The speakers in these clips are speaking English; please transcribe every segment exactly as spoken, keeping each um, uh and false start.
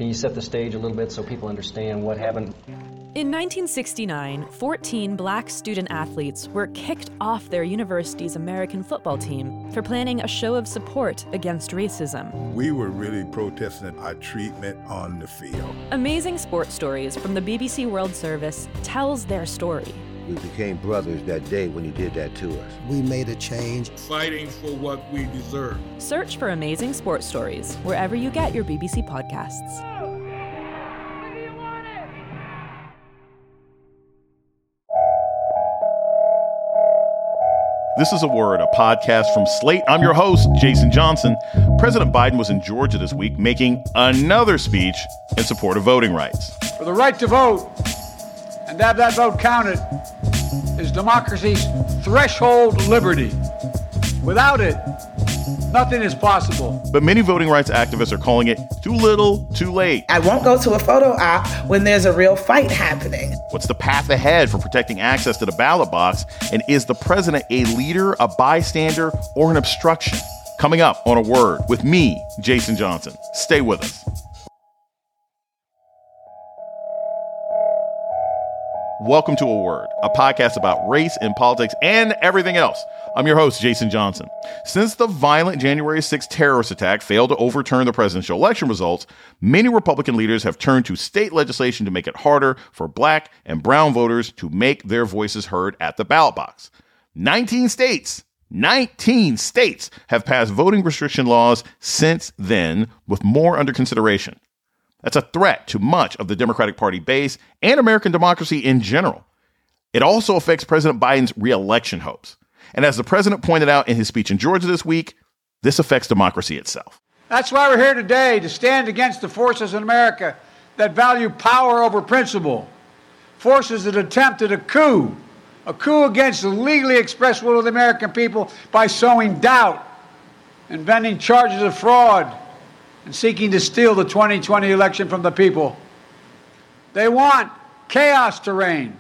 Can you set the stage a little bit so people understand what happened? In nineteen sixty-nine, fourteen black student athletes were kicked off their university's American football team for planning a show of support against racism. We were really protesting our treatment on the field. Amazing Sports Stories from the B B C World Service tells their story. We became brothers that day when you did that to us. We made a change. Fighting for what we deserve. Search for Amazing Sports Stories wherever you get your B B C podcasts. This is A Word, a podcast from Slate. I'm your host, Jason Johnson. President Biden was in Georgia this week making another speech in support of voting rights. For the right to vote and to have that vote counted is democracy's threshold liberty. Without it, nothing is possible. But many voting rights activists are calling it too little, too late. I won't go to a photo op when there's a real fight happening. What's the path ahead for protecting access to the ballot box? And is the president a leader, a bystander, or an obstruction? Coming up on A Word with me, Jason Johnson. Stay with us. Welcome to A Word, a podcast about race and politics and everything else. I'm your host, Jason Johnson. Since the violent January sixth terrorist attack failed to overturn the presidential election results, many Republican leaders have turned to state legislation to make it harder for black and brown voters to make their voices heard at the ballot box. nineteen states, nineteen states have passed voting restriction laws since then, with more under consideration. That's a threat to much of the Democratic Party base and American democracy in general. It also affects President Biden's re-election hopes. And as the president pointed out in his speech in Georgia this week, this affects democracy itself. That's why we're here today, to stand against the forces in America that value power over principle, forces that attempted a coup, a coup against the legally expressed will of the American people by sowing doubt, inventing charges of fraud, and seeking to steal the twenty twenty election from the people. They want chaos to reign.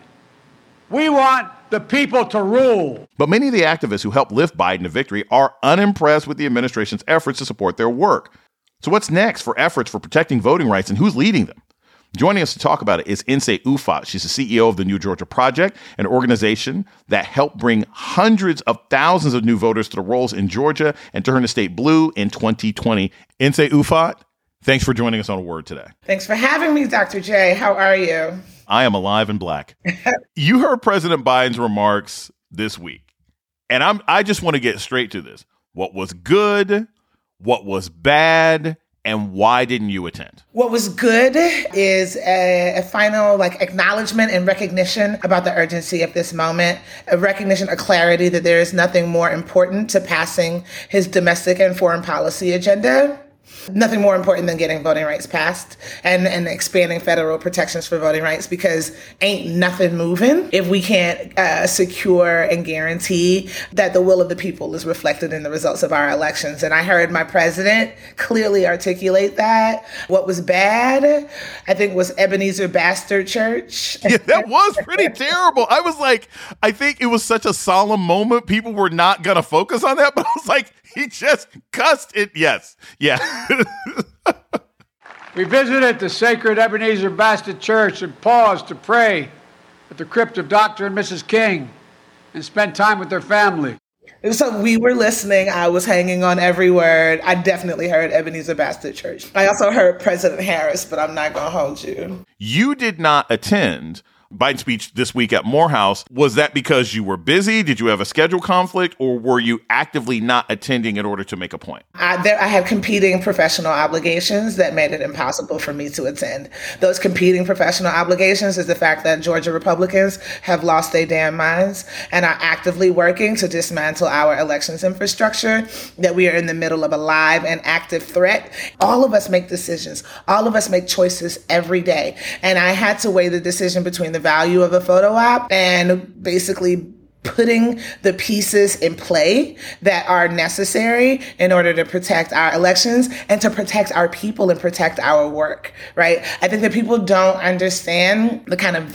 We want the people to rule. But many of the activists who helped lift Biden to victory are unimpressed with the administration's efforts to support their work. So what's next for efforts for protecting voting rights, and who's leading them? Joining us to talk about it is Nsé Ufot. She's the C E O of the New Georgia Project, an organization that helped bring hundreds of thousands of new voters to the rolls in Georgia and turn the state blue in twenty twenty. Nsé Ufot, thanks for joining us on A Word today. Thanks for having me, Doctor J. How are you? I am alive and black. You heard President Biden's remarks this week, and I'm I just want to get straight to this. What was good? What was bad? And why didn't you attend? What was good is a, a final like acknowledgement and recognition about the urgency of this moment, a recognition, a clarity that there is nothing more important to passing his domestic and foreign policy agenda. Nothing more important than getting voting rights passed and, and expanding federal protections for voting rights, because ain't nothing moving if we can't uh, secure and guarantee that the will of the people is reflected in the results of our elections. And I heard my president clearly articulate that. What was bad, I think, was Ebenezer Bastard Church. Yeah, that was pretty terrible. I was like, I think it was such a solemn moment. People were not going to focus on that, but I was like, he just cussed it. Yes. Yeah. We visited the sacred Ebenezer Bastard Church and paused to pray at the crypt of Doctor and Missus King and spent time with their family. So we were listening. I was hanging on every word. I definitely heard Ebenezer Bastard Church. I also heard President Harris, but I'm not going to hold you. You did not attend Biden's speech this week at Morehouse. Was that because you were busy? Did you have a schedule conflict, or were you actively not attending in order to make a point? I, there, I had competing professional obligations that made it impossible for me to attend. Those competing professional obligations is the fact that Georgia Republicans have lost their damn minds and are actively working to dismantle our elections infrastructure, that we are in the middle of a live and active threat. All of us make decisions. All of us make choices every day. And I had to weigh the decision between the value of a photo op and basically putting the pieces in play that are necessary in order to protect our elections and to protect our people and protect our work, right? I think that people don't understand the kind of venom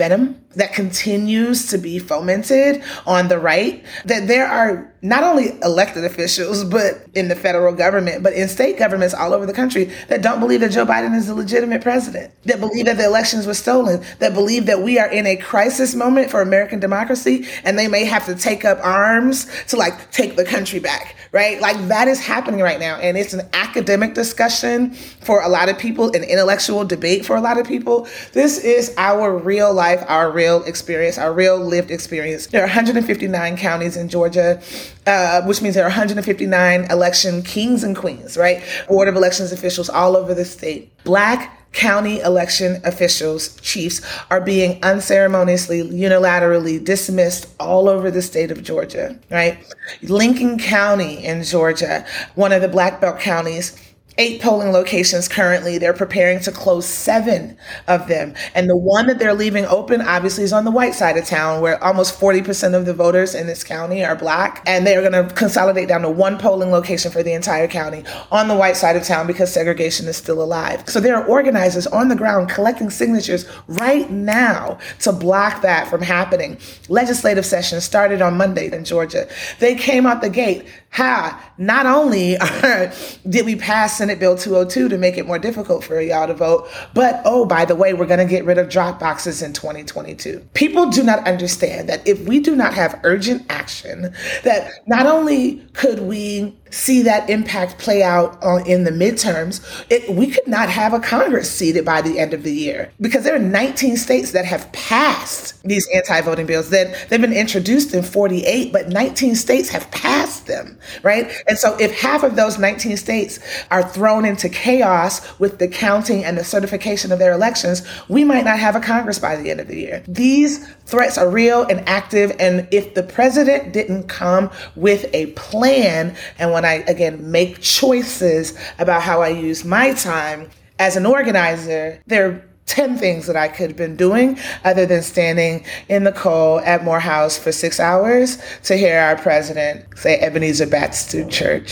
that continues to be fomented on the right, that there are not only elected officials, but in the federal government, but in state governments all over the country that don't believe that Joe Biden is the legitimate president, that believe that the elections were stolen, that believe that we are in a crisis moment for American democracy, and they may have to take up arms to like take the country back, right? Like that is happening right now. And it's an academic discussion for a lot of people, an intellectual debate for a lot of people. This is our real life, our real experience, our real lived experience. There are one hundred fifty-nine counties in Georgia, uh, which means there are one hundred fifty-nine election kings and queens, right? Board of elections officials all over the state. Black county election officials, chiefs, are being unceremoniously, unilaterally dismissed all over the state of Georgia, right? Lincoln County in Georgia, one of the Black Belt counties, eight polling locations currently. They're preparing to close seven of them. And the one that they're leaving open, obviously, is on the white side of town, where almost forty percent of the voters in this county are Black. And they're going to consolidate down to one polling location for the entire county on the white side of town because segregation is still alive. So there are organizers on the ground collecting signatures right now to block that from happening. Legislative session started on Monday in Georgia. They came out the gate. Ha! Not only did we pass Senate Bill two oh two to make it more difficult for y'all to vote, but oh, by the way, we're going to get rid of drop boxes in twenty twenty-two. People do not understand that if we do not have urgent action, that not only could we see that impact play out on, in the midterms, it, we could not have a Congress seated by the end of the year because there are nineteen states that have passed these anti-voting bills. That they've been introduced in forty-eight, but nineteen states have passed them, right? And so if half of those nineteen states are thrown into chaos with the counting and the certification of their elections, we might not have a Congress by the end of the year. These threats are real and active, and if the president didn't come with a plan, and when I, again, make choices about how I use my time as an organizer, there are ten things that I could have been doing other than standing in the cold at Morehouse for six hours to hear our president say Ebenezer Baptist Church.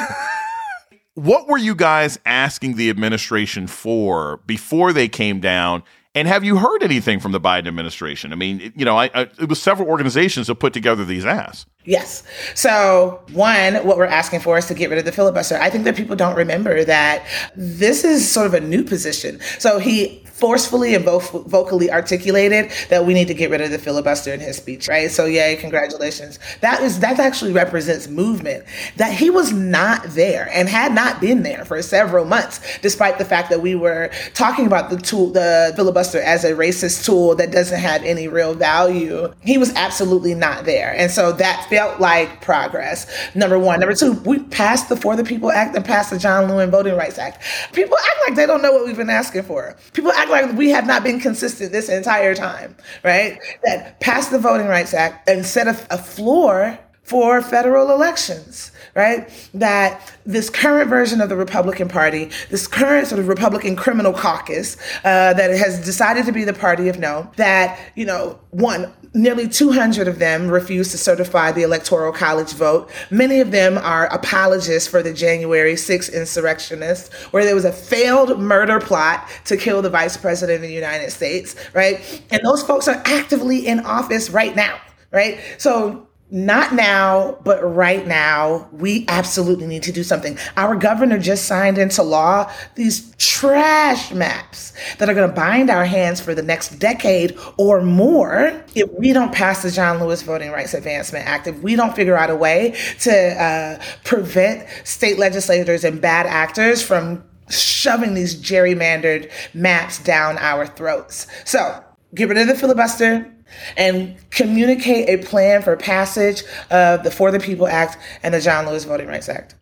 What were you guys asking the administration for before they came down? And have you heard anything from the Biden administration? I mean, you know, I, I, it was several organizations that put together these asks. Yes. So one, what we're asking for is to get rid of the filibuster. I think that people don't remember that this is sort of a new position. So he forcefully and vo- vocally articulated that we need to get rid of the filibuster in his speech, right? So yay, congratulations. That is that actually represents movement. That he was not there and had not been there for several months, despite the fact that we were talking about the tool, the filibuster as a racist tool that doesn't have any real value. He was absolutely not there. And so that felt like progress, number one. Number two, we passed the For the People Act and passed the John Lewin Voting Rights Act. People act like they don't know what we've been asking for. People act like we have not been consistent this entire time, right? That passed the Voting Rights Act and set a, a floor for federal elections, right? That this current version of the Republican Party, this current sort of Republican criminal caucus uh, that has decided to be the party of no, that, you know, one, nearly two hundred of them refuse to certify the Electoral College vote. Many of them are apologists for the January sixth insurrectionists, where there was a failed murder plot to kill the vice president of the United States, right? And those folks are actively in office right now, right? So not now, but right now, we absolutely need to do something. Our governor just signed into law these trash maps that are going to bind our hands for the next decade or more if we don't pass the John Lewis Voting Rights Advancement Act, if we don't figure out a way to uh, prevent state legislators and bad actors from shoving these gerrymandered maps down our throats. So get rid of the filibuster and communicate a plan for passage of the For the People Act and the John Lewis Voting Rights Act.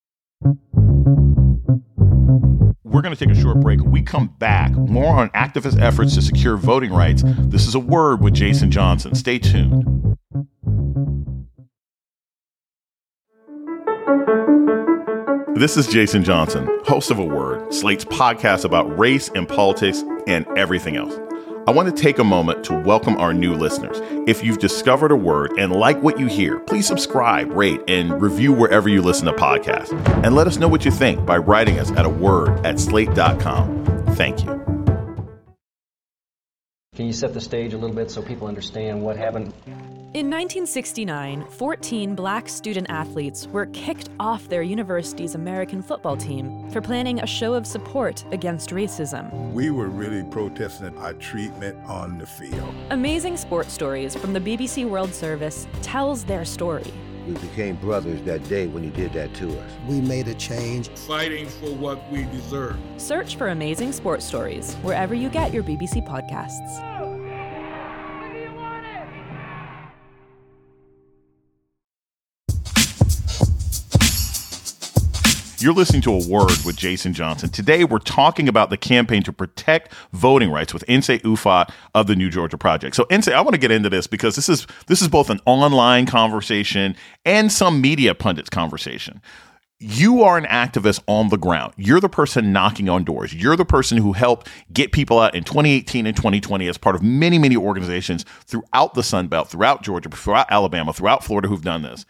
We're going to take a short break. When we come back, more on activist efforts to secure voting rights. This is A Word with Jason Johnson. Stay tuned. This is Jason Johnson, host of A Word, Slate's podcast about race and politics and everything else. I want to take a moment to welcome our new listeners. If you've discovered A Word and like what you hear, please subscribe, rate, and review wherever you listen to podcasts. And let us know what you think by writing us at a word at slate dot com. Thank you. Can you set the stage a little bit so people understand what happened? In nineteen sixty-nine, fourteen black student athletes were kicked off their university's American football team for planning a show of support against racism. We were really protesting our treatment on the field. Amazing Sports Stories from the B B C World Service tells their story. We became brothers that day when you did that to us. We made a change. Fighting for what we deserve. Search for Amazing Sports Stories wherever you get your B B C podcasts. You're listening to A Word with Jason Johnson. Today, we're talking about the campaign to protect voting rights with Nsé Ufot of the New Georgia Project. So, Nsé, I want to get into this because this is this is both an online conversation and some media pundits conversation. You are an activist on the ground. You're the person knocking on doors. You're the person who helped get people out in twenty eighteen and twenty twenty as part of many, many organizations throughout the Sun Belt, throughout Georgia, throughout Alabama, throughout Florida who've done this.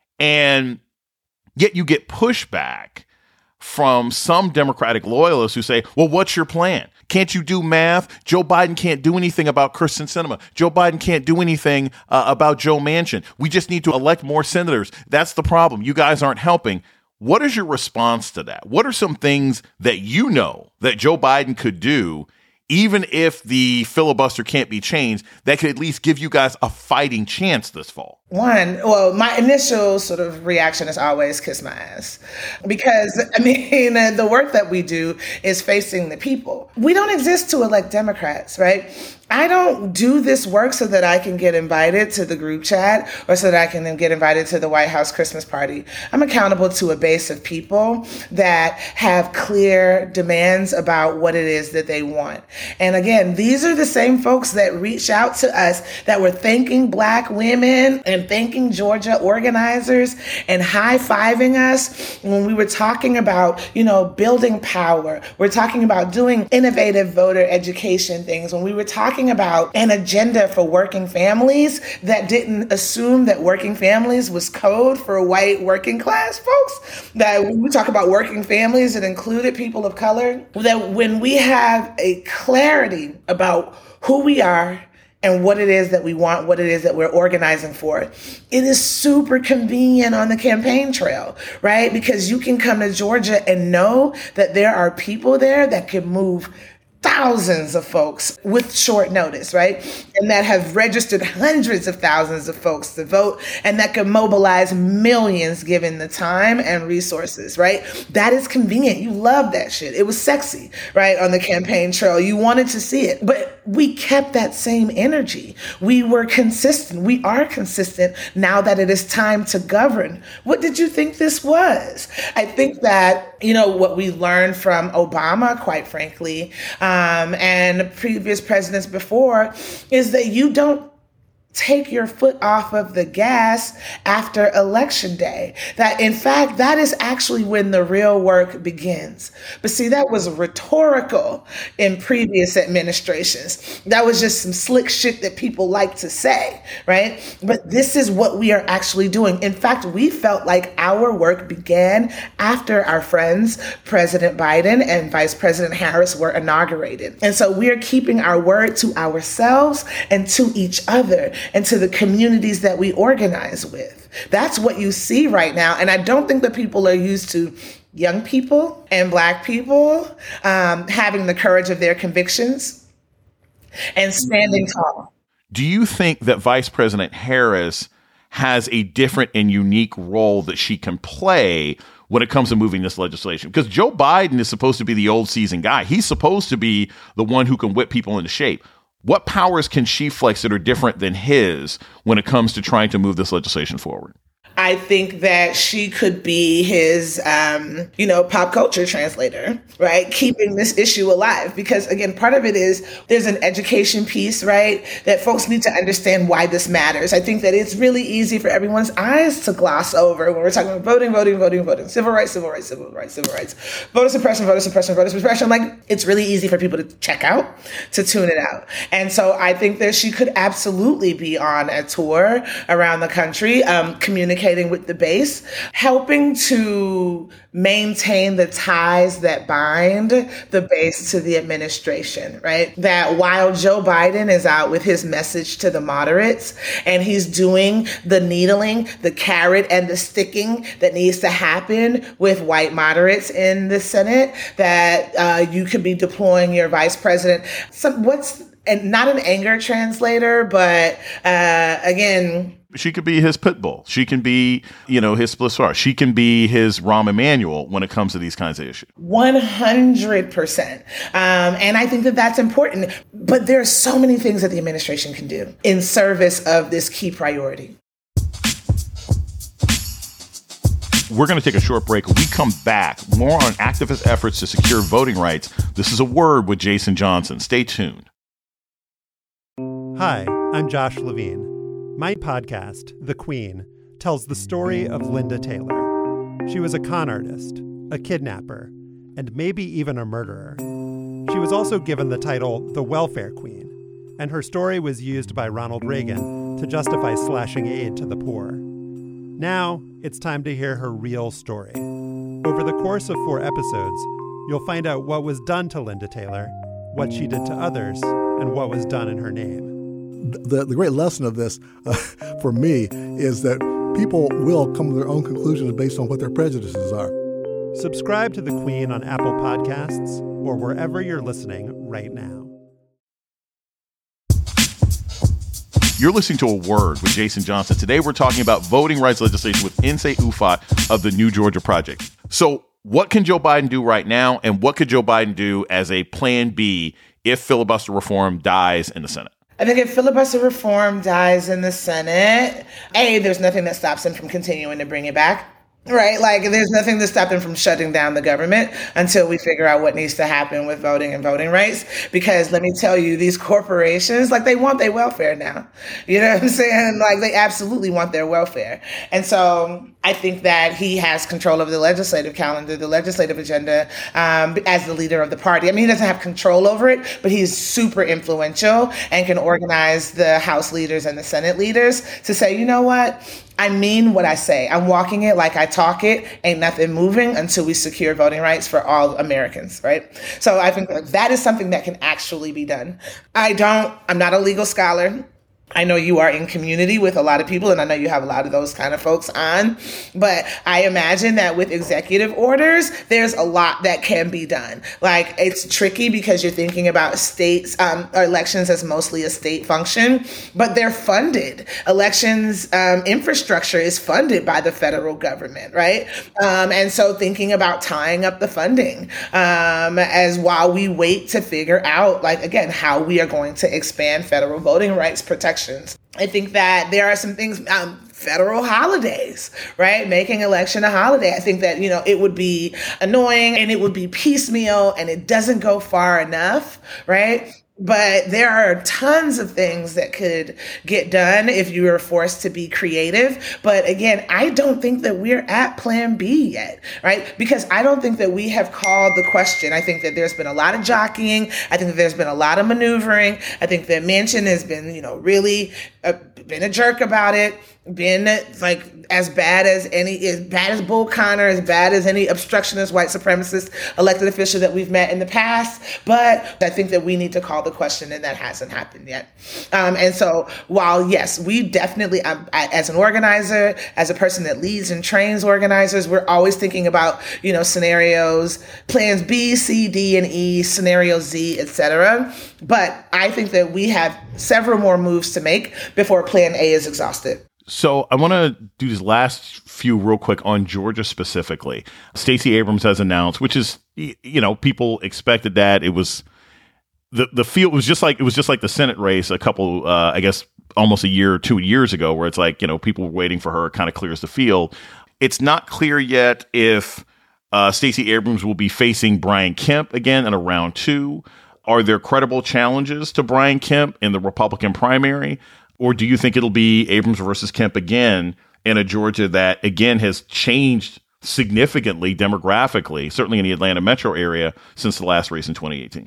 And yet you get pushback from some Democratic loyalists who say, well, what's your plan? Can't you do math? Joe Biden can't do anything about Kyrsten Sinema. Joe Biden can't do anything uh, about Joe Manchin. We just need to elect more senators. That's the problem. You guys aren't helping. What is your response to that? What are some things that you know that Joe Biden could do, even if the filibuster can't be changed, that could at least give you guys a fighting chance this fall? One, well, my initial sort of reaction is always kiss my ass. Because, I mean, the work that we do is facing the people. We don't exist to elect Democrats, right? I don't do this work so that I can get invited to the group chat or so that I can then get invited to the White House Christmas party. I'm accountable to a base of people that have clear demands about what it is that they want. And again, these are the same folks that reach out to us that were thanking Black women and thanking Georgia organizers and high-fiving us when we were talking about, you know, building power. We're talking about doing innovative voter education things. When we were talking about an agenda for working families that didn't assume that working families was code for white working class folks, that when we talk about working families, it included people of color, that when we have a clarity about who we are and what it is that we want, what it is that we're organizing for, it is super convenient on the campaign trail, right? Because you can come to Georgia and know that there are people there that can move thousands of folks with short notice, right? And that have registered hundreds of thousands of folks to vote, and that can mobilize millions given the time and resources, right? That is convenient. You love that shit. It was sexy, right? On the campaign trail. You wanted to see it, but we kept that same energy. We were consistent. We are consistent now that it is time to govern. What did you think this was? I think that, you know, what we learned from Obama, quite frankly, um, and previous presidents before, is that you don't take your foot off of the gas after election day. That in fact, that is actually when the real work begins. But see, that was rhetorical in previous administrations. That was just some slick shit that people like to say, right? But this is what we are actually doing. In fact, we felt like our work began after our friends, President Biden and Vice President Harris, were inaugurated. And so we are keeping our word to ourselves and to each other and to the communities that we organize with. That's what you see right now. And I don't think that people are used to young people and Black people um, having the courage of their convictions and standing tall. Do you think that Vice President Harris has a different and unique role that she can play when it comes to moving this legislation? Because Joe Biden is supposed to be the old seasoned guy. He's supposed to be the one who can whip people into shape. What powers can she flex that are different than his when it comes to trying to move this legislation forward? I think that she could be his, um, you know, pop culture translator, right? Keeping this issue alive. Because again, part of it is there's an education piece, right? That folks need to understand why this matters. I think that it's really easy for everyone's eyes to gloss over when we're talking about voting, voting, voting, voting, civil rights, civil rights, civil rights, civil rights, voter suppression, voter suppression, voter suppression. Like, it's really easy for people to check out, to tune it out. And so I think that she could absolutely be on a tour around the country, um, communicating communicating with the base, helping to maintain the ties that bind the base to the administration, right? That while Joe Biden is out with his message to the moderates and he's doing the needling, the carrot and the sticking that needs to happen with white moderates in the Senate, that uh, you could be deploying your vice president. So what's, and not an anger translator, but uh, again, she could be his pit bull. She can be, you know, his split sword. She can be his Rahm Emanuel when it comes to these kinds of issues. one hundred percent. Um, and I think that that's important. But there are so many things that the administration can do in service of this key priority. We're going to take a short break. When we come back, more on activist efforts to secure voting rights. This is A Word with Jason Johnson. Stay tuned. Hi, I'm Josh Levine. My podcast, The Queen, tells the story of Linda Taylor. She was a con artist, a kidnapper, and maybe even a murderer. She was also given the title the Welfare Queen, and her story was used by Ronald Reagan to justify slashing aid to the poor. Now, it's time to hear her real story. Over the course of four episodes, you'll find out what was done to Linda Taylor, what she did to others, and what was done in her name. The, the great lesson of this, uh, for me, is that people will come to their own conclusions based on what their prejudices are. Subscribe to The Queen on Apple Podcasts or wherever you're listening right now. You're listening to A Word with Jason Johnson. Today we're talking about voting rights legislation with Nsé Ufot of the New Georgia Project. So what can Joe Biden do right now, and what could Joe Biden do as a plan B if filibuster reform dies in the Senate? I think if filibuster reform dies in the Senate, A, there's nothing that stops him from continuing to bring it back. Right? Like, there's nothing to stop them from shutting down the government until we figure out what needs to happen with voting and voting rights. Because let me tell you, these corporations, like, they want their welfare now. You know what I'm saying? Like, they absolutely want their welfare. And so I think that he has control of the legislative calendar, the legislative agenda, um, as the leader of the party. I mean, he doesn't have control over it, but he's super influential and can organize the House leaders and the Senate leaders to say, you know what? I mean what I say. I'm walking it like I talk it. Ain't nothing moving until we secure voting rights for all Americans, right? So I think that is something that can actually be done. I don't, I'm not a legal scholar. I know you are in community with a lot of people, and I know you have a lot of those kind of folks on, but I imagine that with executive orders, there's a lot that can be done. Like, it's tricky because you're thinking about states, um, or elections as mostly a state function, but they're funded. Elections um, infrastructure is funded by the federal government, right? Um, and so thinking about tying up the funding um, as while we wait to figure out, like, again, how we are going to expand federal voting rights protection. I think that there are some things, um, federal holidays, right? Making election a holiday. I think that, you know, it would be annoying and it would be piecemeal and it doesn't go far enough, right? But there are tons of things that could get done if you were forced to be creative. But again, I don't think that we're at plan B yet, right? Because I don't think that we have called the question. I think that there's been a lot of jockeying. I think that there's been a lot of maneuvering. I think that Manchin has been, you know, really uh, been a jerk about it. Been like as bad as any, as bad as Bull Connor, as bad as any obstructionist, white supremacist elected official that we've met in the past. But I think that we need to call the question, and that hasn't happened yet. Um, and so while, yes, we definitely, um, as an organizer, as a person that leads and trains organizers, we're always thinking about, you know, scenarios, plans B, C, D, and E, scenario Z, et cetera. But I think that we have several more moves to make before plan A is exhausted. So I want to do these last few real quick on Georgia specifically. Stacey Abrams has announced, which is, you know, people expected that. It was the the field was just like it was just like the Senate race a couple, uh, I guess, almost a year or two years ago, where it's like, you know, people were waiting for her. It kind of clears the field. It's not clear yet if uh, Stacey Abrams will be facing Brian Kemp again in a round two. Are there credible challenges to Brian Kemp in the Republican primary? Or do you think it'll be Abrams versus Kemp again in a Georgia that, again, has changed significantly demographically, certainly in the Atlanta metro area, since the last race in twenty eighteen?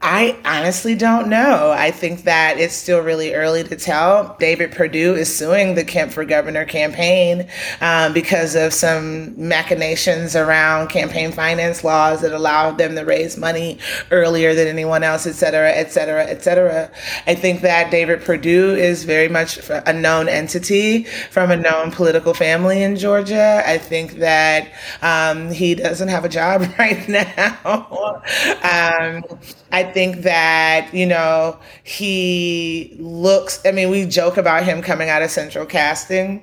I honestly don't know. I think that it's still really early to tell. David Perdue is suing the Kemp for Governor campaign um, because of some machinations around campaign finance laws that allowed them to raise money earlier than anyone else, et cetera, et cetera, et cetera. I think that David Perdue is very much a known entity from a known political family in Georgia. I think that um, he doesn't have a job right now. um, I think that, you know, he looks, I mean, we joke about him coming out of Central Casting.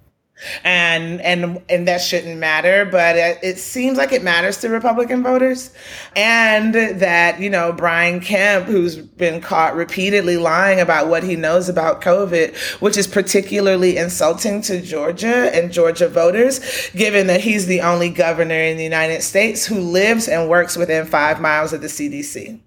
And and and that shouldn't matter, but it, it seems like it matters to Republican voters. And that, you know, Brian Kemp, who's been caught repeatedly lying about what he knows about COVID, which is particularly insulting to Georgia and Georgia voters, given that he's the only governor in the United States who lives and works within five miles of the C D C.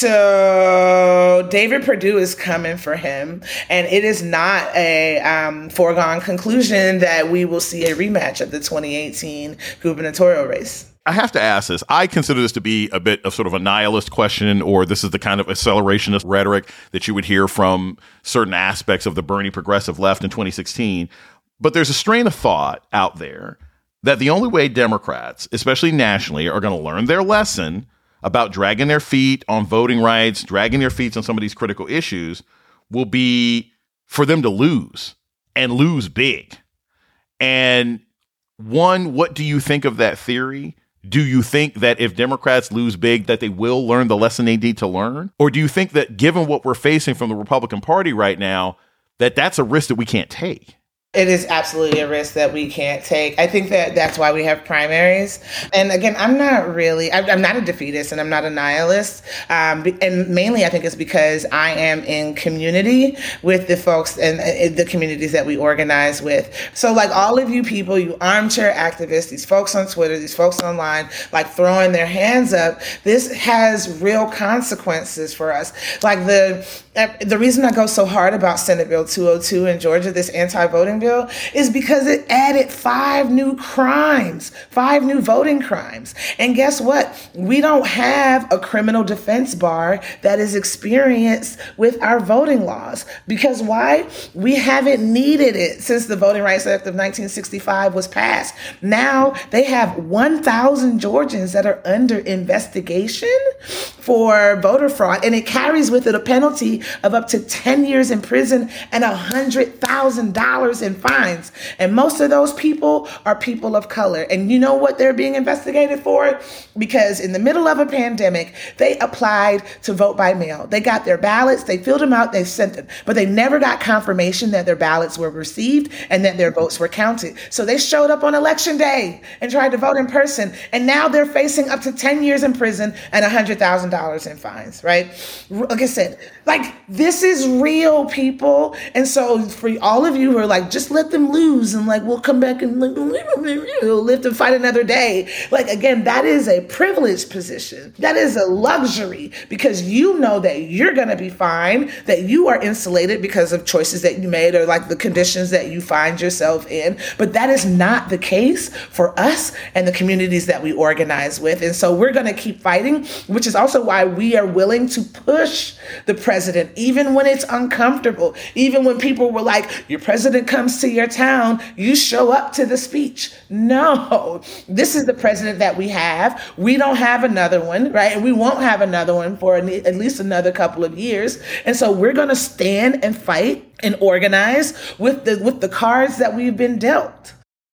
So David Perdue is coming for him. And it is not a um, foregone conclusion that we will see a rematch of the twenty eighteen gubernatorial race. I have to ask this. I consider this to be a bit of sort of a nihilist question, or this is the kind of accelerationist rhetoric that you would hear from certain aspects of the Bernie progressive left in twenty sixteen. But there's a strain of thought out there that the only way Democrats, especially nationally, are going to learn their lesson about dragging their feet on voting rights, dragging their feet on some of these critical issues, will be for them to lose and lose big. And one, what do you think of that theory? Do you think that if Democrats lose big, that they will learn the lesson they need to learn? Or do you think that given what we're facing from the Republican Party right now, that that's a risk that we can't take? It is absolutely a risk that we can't take. I think that that's why we have primaries. And again, I'm not really, I'm not a defeatist and I'm not a nihilist. Um, and mainly I think it's because I am in community with the folks and uh, the communities that we organize with. So like all of you people, you armchair activists, these folks on Twitter, these folks online, like throwing their hands up, this has real consequences for us. Like the, the reason I go so hard about Senate Bill two oh two in Georgia, this anti-voting bill, is because it added five new crimes, five new voting crimes. And guess what? We don't have a criminal defense bar that is experienced with our voting laws. Because why? We haven't needed it since the Voting Rights Act of nineteen sixty-five was passed. Now they have one thousand Georgians that are under investigation for voter fraud, and it carries with it a penalty of up to ten years in prison and one hundred thousand dollars in fines. And most of those people are people of color. And you know what they're being investigated for? Because in the middle of a pandemic, they applied to vote by mail. They got their ballots, they filled them out, they sent them, but they never got confirmation that their ballots were received and that their votes were counted. So they showed up on election day and tried to vote in person. And now they're facing up to ten years in prison and one hundred thousand dollars in fines, right? Like I said, like this is real, people. And so for all of you who are like, just let them lose and like, we'll come back and live and fight another day. Like, again, that is a privileged position. That is a luxury because you know that you're going to be fine, that you are insulated because of choices that you made or like the conditions that you find yourself in. But that is not the case for us and the communities that we organize with. And so we're going to keep fighting, which is also why we are willing to push the president, even when it's uncomfortable, even when people were like, your president comes to your town, you show up to the speech. No, this is the president that we have. We don't have another one, right? And we won't have another one for at least another couple of years. And so we're going to stand and fight and organize with the with the cards that we've been dealt.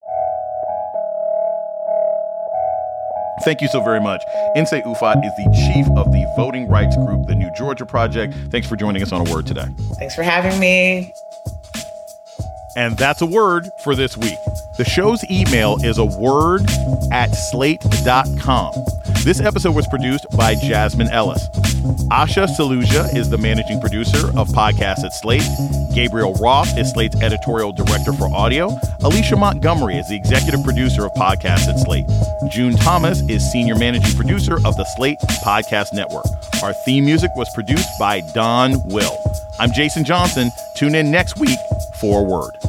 Thank you so very much. Nsé Ufot is the chief of the voting rights group, the New Georgia Project. Thanks for joining us on A Word today. Thanks for having me. And that's A Word for this week. The show's email is a word at slate dot com. This episode was produced by Jasmine Ellis. Asha Saluja is the managing producer of podcasts at Slate. Gabriel Roth is Slate's editorial director for audio. Alicia Montgomery is the executive producer of podcasts at Slate. June Thomas is senior managing producer of the Slate Podcast Network. Our theme music was produced by Don Will. I'm Jason Johnson. Tune in next week for A Word.